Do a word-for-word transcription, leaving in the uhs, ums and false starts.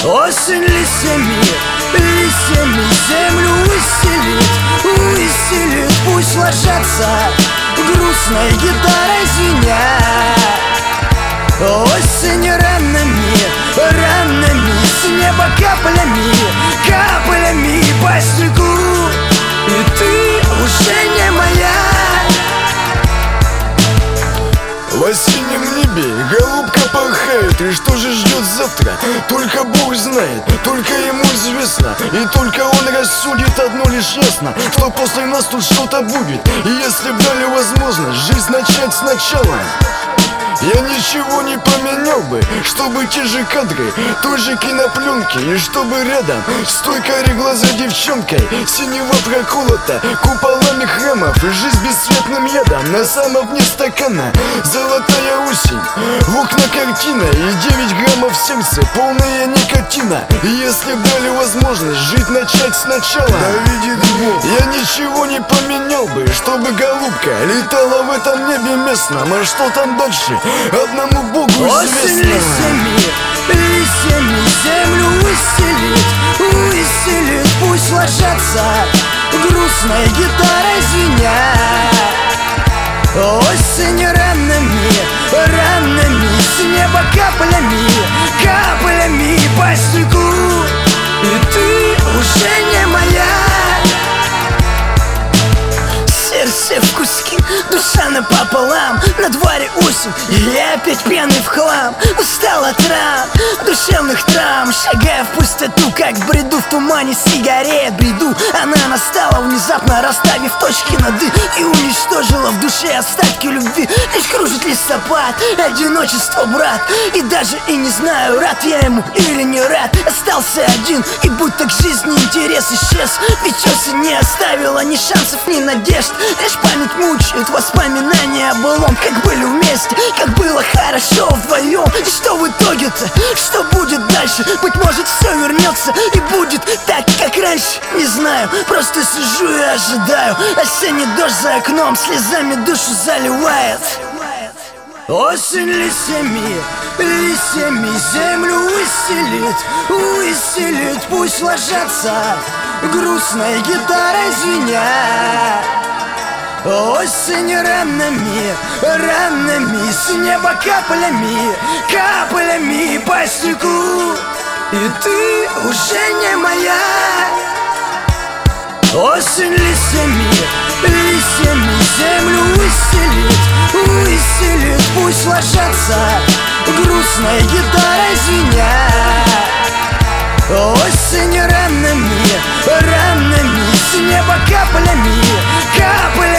Осень листьями, листьями землю исцелит, исцелит, пусть ложатся грустной гитарой звеня. Осень ранами, ранами с неба каплями, каплями по снегу, и ты уже не моя. В осеннем небе голубка порхает, и что же ждет завтра, только Бог знает, только ему известно. И только он рассудит одно лишь ясно, что после нас тут что-то будет. И если б дали возможность жизнь начать сначала, я ничего не поменял бы, чтобы те же кадры, той же кинопленки, и чтобы рядом с той кареглазой девчонкой синева проколота куполами храмов, и жизнь бесцветным ядом на самом дне стакана. Золотая осень, в окна картина, и девять граммов в сердце, полная никотина. И если б дали возможность жить начать сначала, да видит Бог, я ничего не поменял бы, чтобы голубка летала в этом небе местном. А что там дальше, одному Богу известно. Осень листьями, листьями землю исцелит, исцелит, пусть ложатся грустной гитарой звеня. Осень ранами, ранами с неба каплями, каплями по снегу, и ты уже не моя. Сердце в куски, душа напополам, на дворе осень, и я опять пьяный в хлам. Устал от ран, душевных травм, шагая в пустоту, как в бреду, в тумане сигарет бреду. Она настала внезапно, расставив точки над «и», и уничтожила в душе остатки любви. Лишь кружит листопад, одиночество, брат, и даже и не знаю, рад я ему или не рад. Остался один, и будто к жизни интерес исчез, ведь осень не оставила ни шансов, ни надежд. Лишь память мучает, воспоминания о былом, как были вместе, как было хорошо вдвоем. И что в итоге-то, что будет дальше? Быть может, все вернется и будет так, как раньше. Не знаю, просто сижу и ожидаю. Осенний дождь за окном слезами душу заливает. Осень листьями, листьями землю исцелит, исцелит, пусть ложатся грустной гитарой звеня. Осень ранами, ранами с неба каплями, каплями по снегу, и ты уже не моя. Осень листьями, листьями землю исцелит, исцелит, пусть ложатся грустной гитарой звеня. Осень ранами, ранами с неба каплями, каплями